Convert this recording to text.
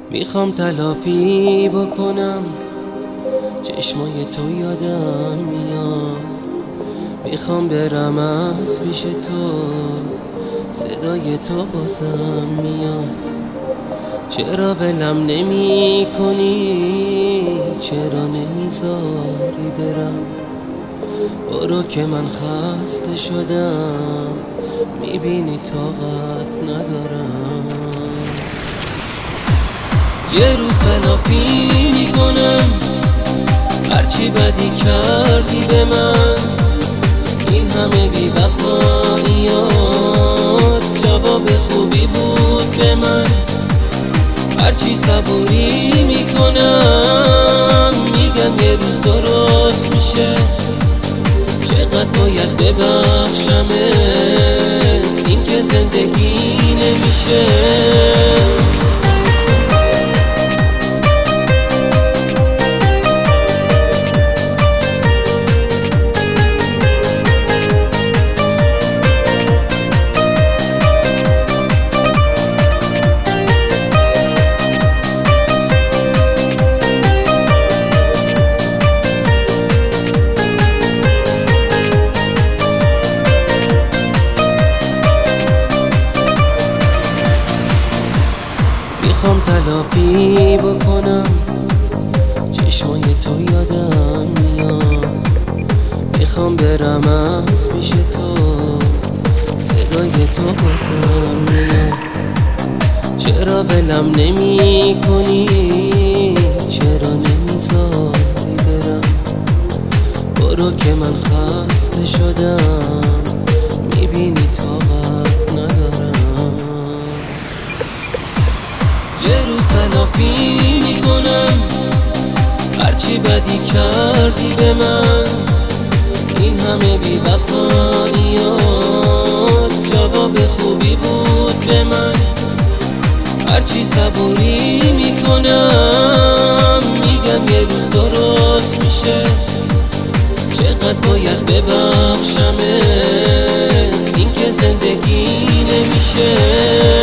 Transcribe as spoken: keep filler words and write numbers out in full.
میخوام تلافی بکنم، چشمای تو یادم میاد. میخوام برم از پیش تو، صدای تو بازم میاد. چرا ولم نمی کنی؟ چرا نمیذاری برم؟ برو که من خسته شدم، میبینی طاقت ندارم. یه روز تلافی میکنم هرچی بدی کردی به من. این همه بی‌وفاییات جواب خوبی بود به من. هرچی صبوری میکنم میگم یه روز درست میشه. چقدر باید ببخشمه، این که زندگی نمیشه. میخوام تلافی بکنم، چشمای تو یادم میاد. میخوام برم از پیش تو، صدای تو بازم میاد. چرا ولم نمی کنی؟ چرا نمیذاری برم؟ برو که من خسته شدم، میبینی طاقت ندارم. یه روز تلافی میکنم هرچی بدی کردی به من. این همه بی‌وفاییات جواب خوبی بود به من. هرچی صبوری میکنم میگم یه روز درست میشه. چقدر باید ببخشمه، این که زندگی نمیشه.